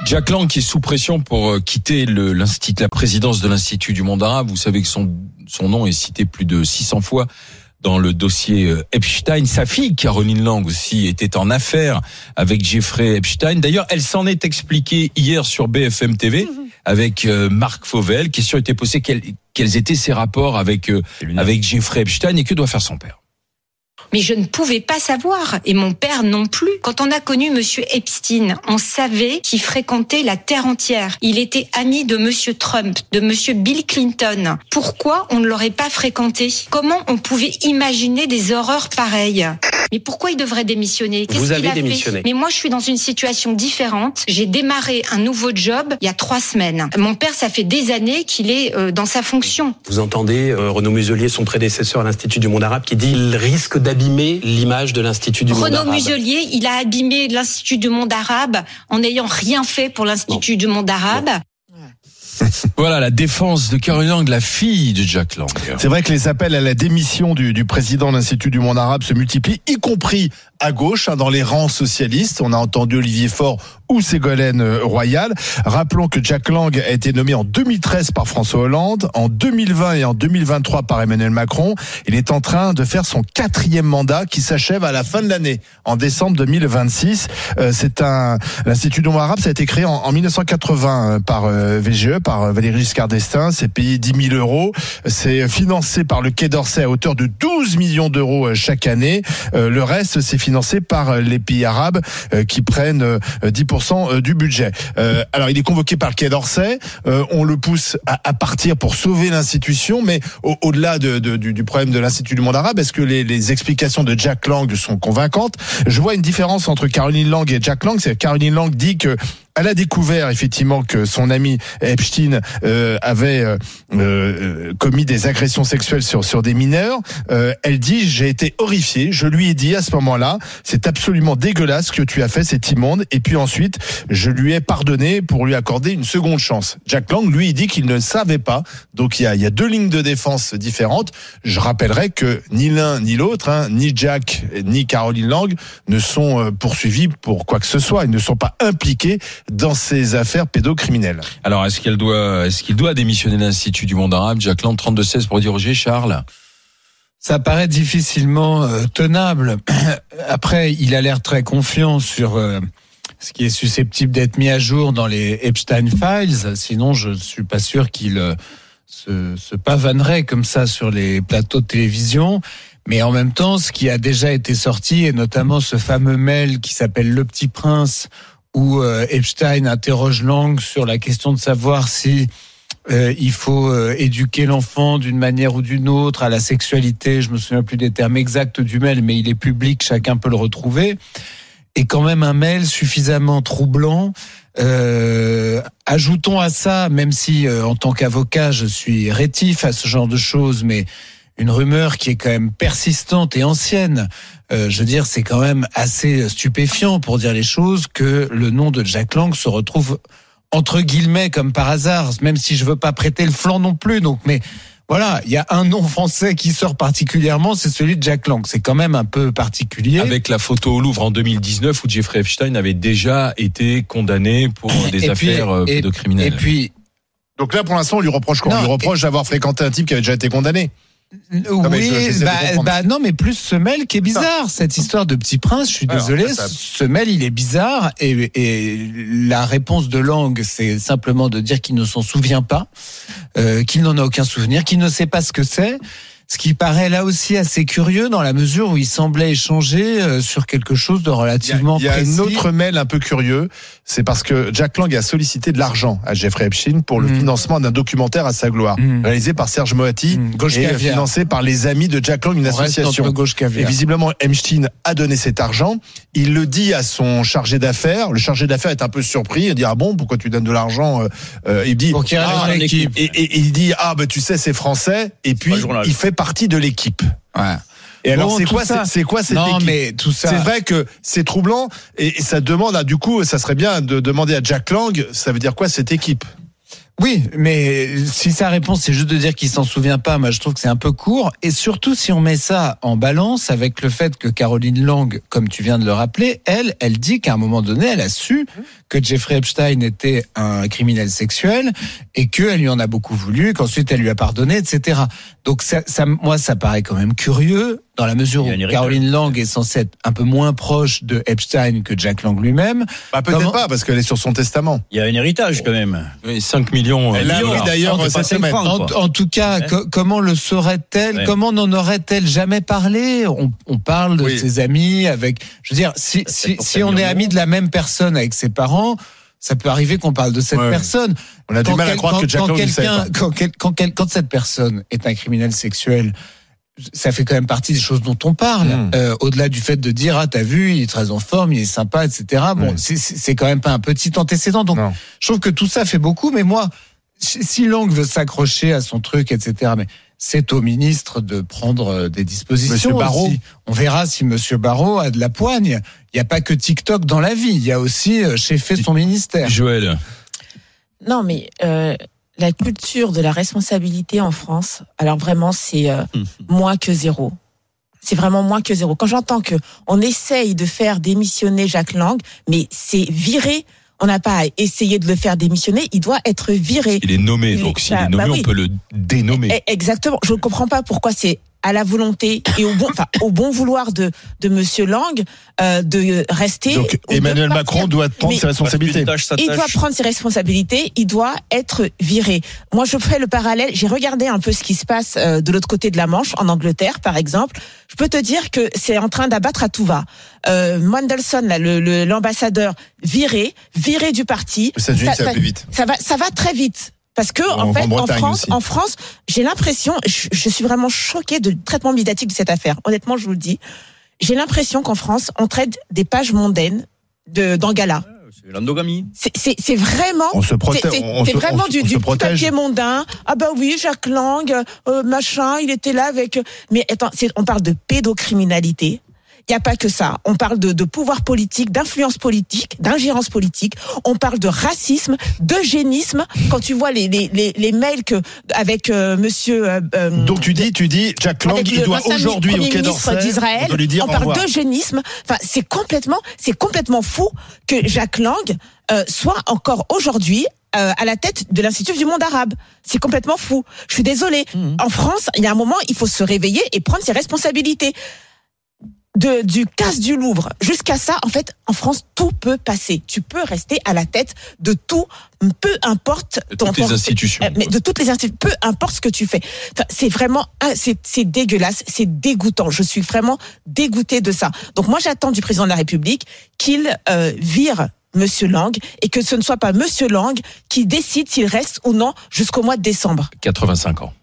Jack Lang qui est sous pression pour quitter la présidence de l'Institut du monde arabe. Vous savez que son nom est cité plus de 600 fois dans le dossier Epstein. Sa fille, Caroline Lang, aussi, était en affaire avec Jeffrey Epstein. D'ailleurs, elle s'en est expliquée hier sur BFM TV avec Marc Fauvel. Question était posée, quels étaient ses rapports avec Jeffrey Epstein et que doit faire son père? Mais je ne pouvais pas savoir, et mon père non plus. Quand on a connu Monsieur Epstein, on savait qu'il fréquentait la terre entière. Il était ami de Monsieur Trump, de Monsieur Bill Clinton. Pourquoi on ne l'aurait pas fréquenté? Comment on pouvait imaginer des horreurs pareilles? Mais pourquoi il devrait démissionner? Vous avez démissionné. Mais moi, je suis dans une situation différente. J'ai démarré un nouveau job il y a 3 semaines. Mon père, ça fait des années qu'il est dans sa fonction. Vous entendez Renaud Muselier, son prédécesseur à l'Institut du monde arabe, qui dit qu'il risque d'abîmer l'image de l'Institut du monde arabe. Renaud Muselier, il a abîmé l'Institut du monde arabe en n'ayant rien fait pour l'Institut du monde arabe. Voilà la défense de Caroline Lang, la fille de Jack Lang. C'est vrai que les appels à la démission du président de l'Institut du monde arabe se multiplient, y compris à gauche, dans les rangs socialistes. On a entendu Olivier Faure ou Ségolène Royal. Rappelons que Jack Lang a été nommé en 2013 par François Hollande, en 2020 et en 2023 par Emmanuel Macron. Il est en train de faire son 4e mandat qui s'achève à la fin de l'année, en décembre 2026. L'Institut du monde arabe, ça a été créé en 1980 par VGE, par Valéry Giscard d'Estaing. C'est payé 10 000 euros. C'est financé par le Quai d'Orsay à hauteur de 12 millions d'euros chaque année. Le reste, c'est financé par les pays arabes qui prennent 10% du budget. Alors, il est convoqué par le Quai d'Orsay. On le pousse à partir pour sauver l'institution, mais au-delà du problème de l'Institut du monde arabe, est-ce que les explications de Jack Lang sont convaincantes? Je vois une différence entre Caroline Lang et Jack Lang. C'est que Caroline Lang dit que elle a découvert effectivement que son ami Epstein avait commis des agressions sexuelles sur des mineurs. Elle dit: j'ai été horrifiée. Je lui ai dit à ce moment-là: c'est absolument dégueulasse ce que tu as fait, c'est immonde. Et puis ensuite, je lui ai pardonné pour lui accorder une seconde chance. Jack Lang, lui, il dit qu'il ne savait pas. Donc il y a 2 lignes de défense différentes. Je rappellerai que ni l'un ni l'autre, ni Jack ni Caroline Lang ne sont poursuivis pour quoi que ce soit. Ils ne sont pas impliqués dans ces affaires pédocriminelles. Alors, est-ce qu'il doit démissionner de l'Institut du monde arabe? Jack Lang, 32-16 pour diriger. Charles? Ça paraît difficilement tenable. Après, il a l'air très confiant sur ce qui est susceptible d'être mis à jour dans les Epstein Files. Sinon, je suis pas sûr qu'il se pavanerait comme ça sur les plateaux de télévision. Mais en même temps, ce qui a déjà été sorti, et notamment ce fameux mail qui s'appelle Le Petit Prince, où Epstein interroge Lang sur la question de savoir si il faut éduquer l'enfant d'une manière ou d'une autre à la sexualité. Je me souviens plus des termes exacts du mail, mais il est public, chacun peut le retrouver. Et quand même un mail suffisamment troublant. Ajoutons à ça, même si en tant qu'avocat je suis rétif à ce genre de choses, mais une rumeur qui est quand même persistante et ancienne. Je veux dire, c'est quand même assez stupéfiant, pour dire les choses, que le nom de Jack Lang se retrouve entre guillemets comme par hasard, même si je veux pas prêter le flanc non plus. Donc, mais voilà, il y a un nom français qui sort particulièrement, c'est celui de Jack Lang. C'est quand même un peu particulier. Avec la photo au Louvre en 2019 où Jeffrey Epstein avait déjà été condamné pour des affaires pédocriminelles. Et puis, donc là, pour l'instant, on lui reproche quoi? On lui reproche d'avoir fréquenté un type qui avait déjà été condamné. Non, mais plus ce mail qui est bizarre, cette histoire de Petit Prince. Je suis désolé, ce mail il est bizarre, et la réponse de Lang, c'est simplement de dire qu'il ne s'en souvient pas, qu'il n'en a aucun souvenir, qu'il ne sait pas ce que c'est. Ce qui paraît là aussi assez curieux dans la mesure où il semblait échanger sur quelque chose de relativement précis. Il y a un autre mail un peu curieux, c'est parce que Jack Lang a sollicité de l'argent à Jeffrey Epstein pour le financement d'un documentaire à sa gloire, réalisé par Serge Moati et financé par les amis de Jack Lang, une association. Et visiblement, Epstein a donné cet argent. Il le dit à son chargé d'affaires. Le chargé d'affaires est un peu surpris. Il dit: ah bon, pourquoi tu donnes de l'argent? Il dit: et il dit: ah bah tu sais, c'est français. Et puis il fait partie de l'équipe. Ouais. Et alors, c'est quoi cette équipe? Mais tout ça. C'est vrai que c'est troublant, et ça demande, du coup, ça serait bien de demander à Jack Lang, ça veut dire quoi cette équipe? Oui, mais si sa réponse c'est juste de dire qu'il s'en souvient pas, moi je trouve que c'est un peu court. Et surtout si on met ça en balance avec le fait que Caroline Lang, comme tu viens de le rappeler, elle dit qu'à un moment donné, elle a su que Jeffrey Epstein était un criminel sexuel et qu'elle lui en a beaucoup voulu, qu'ensuite elle lui a pardonné, etc. Donc moi ça paraît quand même curieux dans la mesure où Caroline Lang est censée être un peu moins proche de Epstein que Jack Lang lui-même. Peut-être pas parce qu'elle est sur son testament. Il y a un héritage quand même. Oui, 5 millions. Elle l'a appris d'ailleurs cette semaine. En tout cas, comment le saurait-elle? Comment n'en aurait-elle jamais parlé? On parle de ses amis avec. Je veux dire, si on est amis de la même personne avec ses parents, ça peut arriver qu'on parle de cette personne. On a du mal à croire que Jack Lang ne sait pas. Quand cette personne est un criminel sexuel, ça fait quand même partie des choses dont on parle. Au-delà du fait de dire t'as vu, il est très en forme, il est sympa, etc. Bon, c'est quand même pas un petit antécédent. Donc, je trouve que tout ça fait beaucoup. Mais moi, si Lang veut s'accrocher à son truc, etc. Mais c'est au ministre de prendre des dispositions. Monsieur Barrot. Aussi. On verra si Monsieur Barrot a de la poigne. Il n'y a pas que TikTok dans la vie. Il y a aussi cheffer son ministère. Joël. Non, mais la culture de la responsabilité en France, alors vraiment, c'est moins que zéro. C'est vraiment moins que zéro. Quand j'entends que on essaye de faire démissionner Jack Lang, mais c'est viré. On n'a pas à essayer de le faire démissionner. Il doit être viré. Il est nommé, donc s'il est nommé, on peut le dénommer. Exactement. Je ne comprends pas pourquoi c'est à la volonté et au bon vouloir de Monsieur Lang de rester. Donc Emmanuel Macron doit prendre ses responsabilités. Il doit prendre ses responsabilités. Il doit être viré. Moi, je ferai le parallèle. J'ai regardé un peu ce qui se passe de l'autre côté de la Manche, en Angleterre, par exemple. Je peux te dire que c'est en train d'abattre à tout va. Mandelson, là, l'ambassadeur, viré du parti. Ça va plus vite. Ça va très vite. Parce que en France, j'ai l'impression, je suis vraiment choquée du traitement médiatique de cette affaire. Honnêtement, je vous le dis, j'ai l'impression qu'en France, on traite des pages mondaines d'Angala. C'est l'endogamie. C'est vraiment. On se protège. C'est vraiment du papier mondain. Ah bah oui, Jack Lang, machin, il était là avec. Mais attends, on parle de pédocriminalité. Il n'y a pas que ça. On parle de pouvoir politique, d'influence politique, d'ingérence politique. On parle de racisme, d'eugénisme. Quand tu vois les mails avec monsieur. Donc tu dis, Jack Lang, il doit aujourd'hui au Quai d'Orsay d'Israël. On parle d'eugénisme. Enfin, c'est complètement fou que Jack Lang soit encore aujourd'hui à la tête de l'Institut du monde arabe. C'est complètement fou. Je suis désolée. En France, il y a un moment, il faut se réveiller et prendre ses responsabilités. Du casse du Louvre jusqu'à ça, en fait, en France, tout peut passer. Tu peux rester à la tête de tout, peu importe toutes les institutions. Mais de toutes les institutions, peu importe ce que tu fais. Enfin, c'est vraiment, c'est dégueulasse, c'est dégoûtant. Je suis vraiment dégoûtée de ça. Donc moi, j'attends du président de la République qu'il vire Monsieur Lang et que ce ne soit pas Monsieur Lang qui décide s'il reste ou non jusqu'au mois de décembre. 85 ans.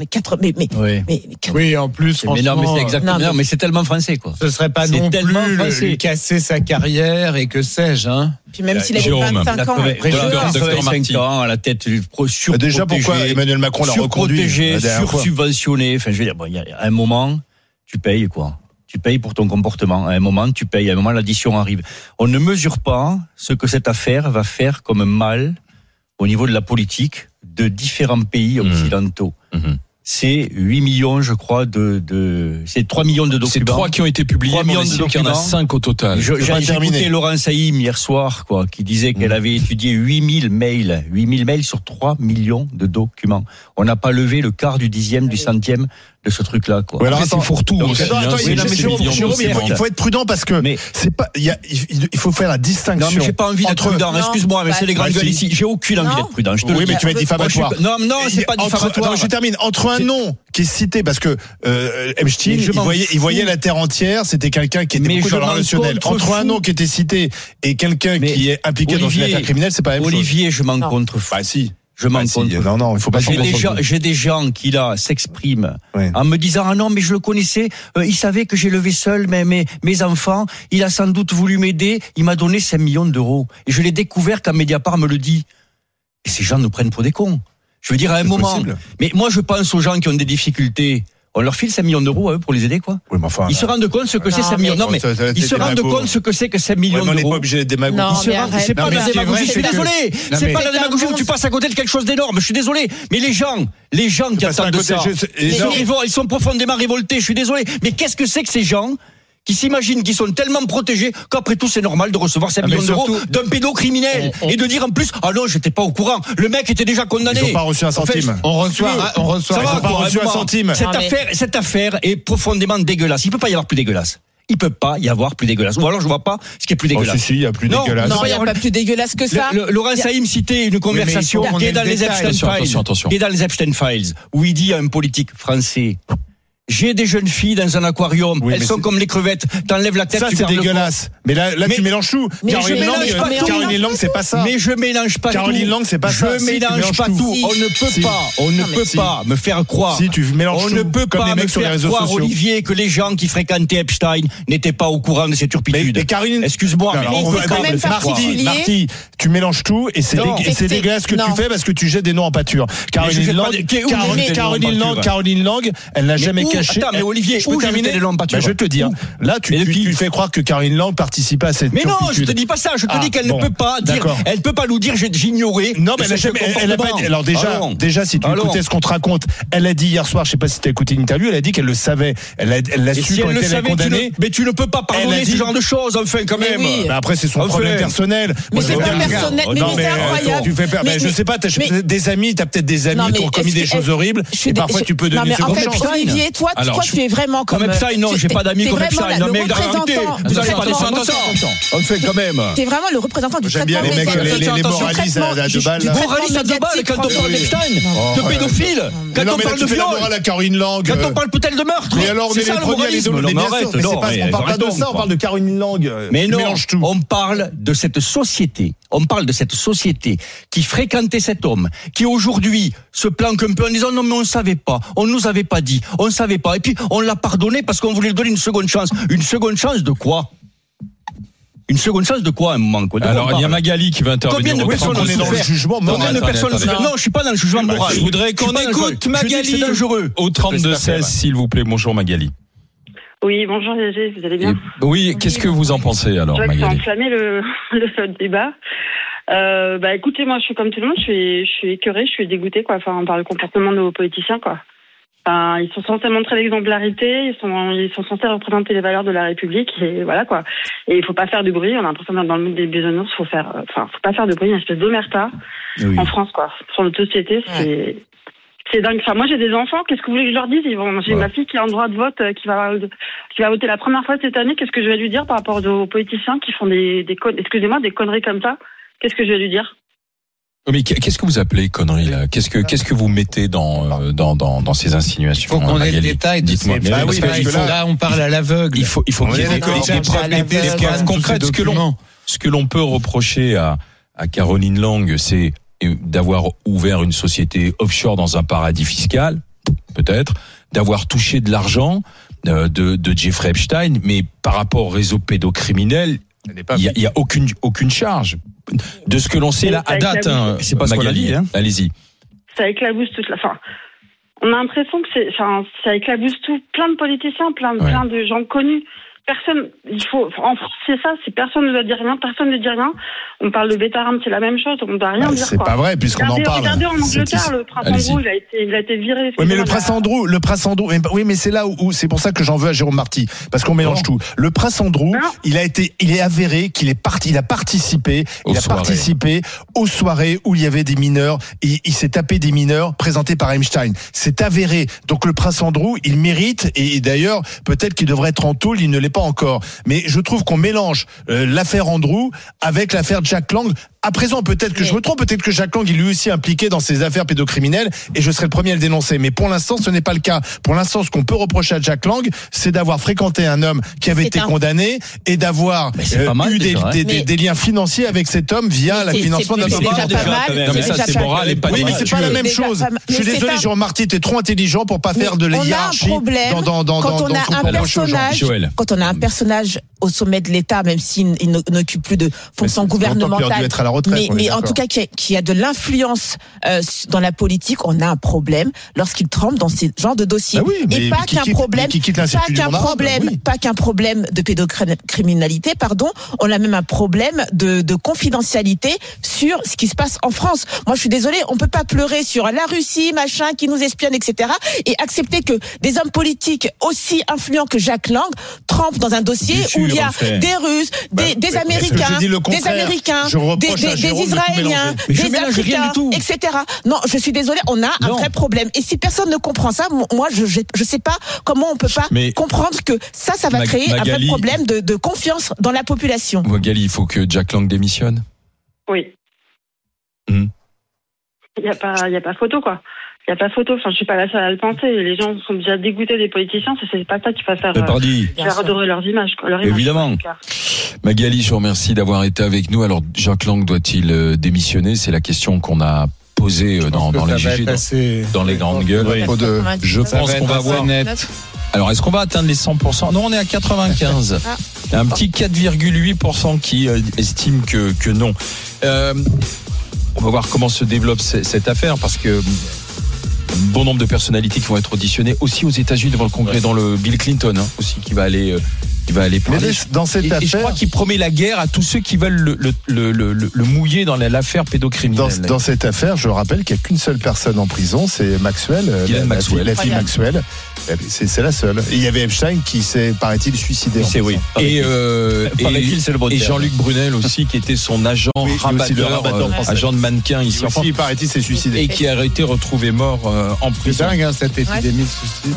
Oui, en plus, mais non, mais c'est exactement, mais c'est tellement français, quoi. Ce serait pas non plus lui casser sa carrière et que sais-je, hein. Puis même s'il avait 25 ans. 25 ans à la tête du déjà, pourquoi Emmanuel Macron l'a reconduit? Sursubventionné. Enfin, je veux dire, bon, à un moment, tu payes, quoi. Tu payes pour ton comportement. À un moment, tu payes. À un moment, l'addition arrive. On ne mesure pas ce que cette affaire va faire comme mal au niveau de la politique de différents pays occidentaux. C'est 8 millions, je crois, c'est 3 millions de documents. C'est 3 qui ont été publiés, mais on estime qu'il y en a 5 au total. J'ai écouté Laurent Saïm hier soir, quoi, qui disait qu'elle avait étudié 8000 mails sur 3 millions de documents. On n'a pas levé le quart du dixième, du centième de ce truc-là, quoi. Ouais, alors c'est fourre-tout aussi. Jérôme, il faut être prudent parce que c'est pas, il faut faire la distinction. Non, mais j'ai pas envie d'être prudent. Excuse-moi, mais c'est les grandes gueules ici. J'ai aucune envie d'être prudent. Oui, mais tu vas être diffamatoire. Non, c'est pas diffamatoire. Je termine. Entre un nom qui est cité parce que Epstein, il voyait la terre entière. C'était quelqu'un qui était beaucoup dans le relationnel. Entre un nom qui était cité et quelqu'un qui est impliqué dans une affaire criminelle, c'est pas la même chose. Olivier, je m'en contrefous. Bah si. Je m'en compte. Non, il faut pas. J'ai des gens qui là s'expriment en me disant ah non mais je le connaissais, il savait que j'ai levé seul mes enfants, il a sans doute voulu m'aider, il m'a donné 5 millions d'euros et je l'ai découvert quand Mediapart me le dit. Et ces gens nous prennent pour des cons. Je veux dire à un moment. Mais moi je pense aux gens qui ont des difficultés On leur file 5 millions d'euros à eux pour les aider, quoi. Oui, mais enfin, Ils se rendent compte ce que c'est 5 millions. Non, mais ils se rendent compte ce que c'est que 5 millions d'euros. On n'est pas obligé d'être démagogue. Non, mais C'est pas de la démagogie, je suis désolé. C'est pas de la démagogie où tu passes à côté de quelque chose d'énorme. Je suis désolé. Mais les gens qui attendent de ça, ils sont profondément révoltés. Je suis désolé. Mais qu'est-ce que c'est que ces gens qui s'imaginent qu'ils sont tellement protégés qu'après tout c'est normal de recevoir 5 millions d'euros d'un pédocriminel et de dire en plus ah non j'étais pas au courant, le mec était déjà condamné. Ils n'ont pas reçu un centime. On reçoit. Ils n'ont pas reçu un centime. Cette affaire est profondément dégueulasse. Il peut pas y avoir plus dégueulasse. Il peut pas y avoir plus dégueulasse. Ou alors je vois pas ce qui est plus dégueulasse. Si, il y a plus dégueulasse. Non, il y a pas plus dégueulasse que ça. Laurent Saïm citait une conversation qui est dans les Epstein Files. Qui est dans les Epstein Files où il dit à un politique français: j'ai des jeunes filles dans un aquarium, elles sont comme les crevettes, t'enlèves la tête, ça, tu c'est perds dégueulasse. Mais là tu mélanges tout. Caroline Lang, c'est pas ça. Mais je mélange pas tout. Caroline Lang, c'est pas ça. Je mélange pas tout. On ne peut pas me faire croire. Si tu mélanges tout. On ne peut pas me faire croire, Olivier, que les gens qui fréquentaient Epstein n'étaient pas au courant de ces turpitudes. Mais Caroline, excuse-moi, mais on peut quand même Marty, tu mélanges tout et c'est dégueulasse ce que tu fais parce que tu jettes des noms en pâture. Caroline Lang, elle n'a jamais caché. Attends, mais Olivier, je peux terminer. Je vais te le dire. Là, tu fais croire que Caroline Lang participait à cette. Mais non, je te dis pas ça. Je te dis qu'elle ne peut pas dire. Elle peut pas nous dire j'ignorais. Non, mais elle a pas. Alors déjà, si tu écoutais ce qu'on te raconte, elle a dit hier soir, je sais pas si tu as écouté l'interview, elle a dit qu'elle le savait. Elle l'a su quand elle était condamnée. Mais tu ne peux pas pardonner ce genre de choses, enfin, quand même. Après, c'est son problème personnel. Mais c'est pas personnel. Mais c'est incroyable. Tu fais peur. Je sais pas. T'as des amis. T'as peut-être des amis qui ont commis des choses horribles. Et parfois, tu peux donner seconde chance. Olivier, toi, tu es vraiment comme Epstein, non, j'ai pas d'amis comme Epstein. Non, mais arrêtez, vous allez pas descendre ça. On fait quand même. T'es vraiment le représentant du traitement. J'aime bien les moralistes à 2 balles. Moraliste à 2 balles quand on parle d'Epstein, de pédophile, quand on parle de viol, quand on parle peut-être de meurtre. Mais alors, on est les premiers à les donner. On parle pas de ça, on parle de Caroline Lang. Mais non, on parle de cette société. On parle de cette société qui fréquentait cet homme, qui aujourd'hui se planque un peu en disant non mais on savait pas, on nous avait pas dit, on savait pas. Et puis on l'a pardonné parce qu'on voulait lui donner une seconde chance. Une seconde chance de quoi ? Une seconde chance de quoi à un moment quoi. Alors il y a Magali qui va intervenir. Combien de personnes on est dans le jugement moral. Non, je suis pas dans le jugement moral. Je voudrais qu'on écoute Magali. C'est dangereux. Au 32-16, s'il vous plaît. Bonjour Magali. Oui, bonjour Gégé, vous allez bien ? Oui, qu'est-ce que vous en pensez alors, Magali ? Je vais enflammer le débat. Écoutez, moi je suis comme tout le monde, je suis écœurée, je suis dégoûtée quoi, par le comportement de nos politiciens quoi. Ils sont censés montrer l'exemplarité, ils sont censés représenter les valeurs de la République et voilà quoi. Et il faut pas faire de bruit, on a l'impression d'être dans le monde des bisounours, faut pas faire de bruit, une espèce d'omerta en France quoi. Sur notre société, c'est dingue. Enfin, moi j'ai des enfants, qu'est-ce que vous voulez que je leur dise ? J'ai ma fille qui a un droit de vote, qui va voter la première fois cette année, qu'est-ce que je vais lui dire par rapport aux politiciens qui font des conneries comme ça ? Qu'est-ce que je vais lui dire ? Mais qu'est-ce que vous appelez conneries là ? Qu'est-ce que vous mettez dans ces insinuations ? Il faut qu'on ait le détail. Dites-moi. Parce que là, on parle à l'aveugle. Il faut qu'il y ait des preuves concrètes. Ce que l'on peut reprocher à Caroline Lang, c'est d'avoir ouvert une société offshore dans un paradis fiscal, peut-être, d'avoir touché de l'argent de Jeffrey Epstein, mais par rapport au réseau pédocriminel, il y a aucune charge. De ce que l'on sait là à date, c'est pas Magali, allez-y. Ça éclabousse toute la fin. On a l'impression que ça éclabousse tout, plein de politiciens, plein de gens connus. Personne, en France, c'est ça, si personne ne doit dire rien, personne ne dit rien. On parle de Bétarame, c'est la même chose, on ne doit rien dire. C'est pas vrai, puisqu'on en parle. Regardez en Angleterre, le prince Andrew, il a été viré. Oui, mais le prince Andrew, oui, mais c'est là où c'est pour ça que j'en veux à Jérôme Marty, parce qu'on mélange tout. Le prince Andrew, il est avéré qu'il a participé aux soirées où il y avait des mineurs, il s'est tapé des mineurs présentés par Epstein. C'est avéré. Donc le prince Andrew, il mérite, et d'ailleurs, peut-être qu'il devrait être en tôle, il ne l'est pas encore. Mais je trouve qu'on mélange l'affaire Andrew avec l'affaire Jack Lang. À présent, peut-être que je me trompe, peut-être que Jack Lang est lui aussi impliqué dans ces affaires pédocriminelles et je serai le premier à le dénoncer. Mais pour l'instant, ce n'est pas le cas. Pour l'instant, ce qu'on peut reprocher à Jack Lang, c'est d'avoir fréquenté un homme qui avait été condamné et d'avoir eu des liens financiers avec cet homme via le financement d'un homme. Non, mais ça, c'est moral et pas oui, mais c'est pas la même chose. Je suis désolé, Jérôme Marty, t'es trop intelligent pour pas faire de la hiérarchie dans quand on a un personnage au sommet de l'État, même s'il n'occupe plus de fonction gouvernementale, retraite. Mais en tout cas, qu'il y a de l'influence dans la politique, on a un problème lorsqu'il trempe dans ces genres de dossiers. Ah oui, et pas qu'un problème, pas qu'un problème de pédocriminalité, on a même un problème de confidentialité sur ce qui se passe en France. Moi, je suis désolée, on peut pas pleurer sur la Russie, machin, qui nous espionne, etc., et accepter que des hommes politiques aussi influents que Jack Lang trempent dans un dossier où il y a des Russes, des Américains, des Israéliens, des Africains, etc. Non, je suis désolée, on a un vrai problème. Et si personne ne comprend ça, moi, je sais pas comment on peut pas comprendre que ça va créer un vrai problème de confiance dans la population. Magali, il faut que Jack Lang démissionne. Oui. Il y a pas photo, quoi. Il n'y a pas photo. Enfin, je suis pas la seule à le penser. Les gens sont déjà dégoûtés des politiciens. C'est pas ça qui va faire adorer leurs images. Évidemment. Magali, je vous remercie d'avoir été avec nous. Alors, Jack Lang doit-il démissionner? C'est la question qu'on a posée dans les GG, dans les grandes gueules. Je pense qu'on va voir. Alors, est-ce qu'on va atteindre les 100%? Non, on est à 95. Un petit 4,8% qui estime que non. On va voir comment se développe cette affaire, parce que bon nombre de personnalités qui vont être auditionnées aussi aux États-Unis devant le Congrès, dans le Bill Clinton aussi qui va aller parler. Mais dans cette affaire, je crois qu'il promet la guerre à tous ceux qui veulent le mouiller dans l'affaire pédocriminelle. Dans cette affaire, je rappelle qu'il n'y a qu'une seule personne en prison, c'est Maxwell, la fille Maxwell. C'est la seule. Et il y avait Epstein qui s'est, paraît-il, suicidé. Et Jean-Luc Brunel aussi, qui était son agent rabatteur, agent de mannequin ici en France. Il paraît-il s'est suicidé. Et qui a été retrouvé mort en prison. C'est dingue, cette épidémie de suicide.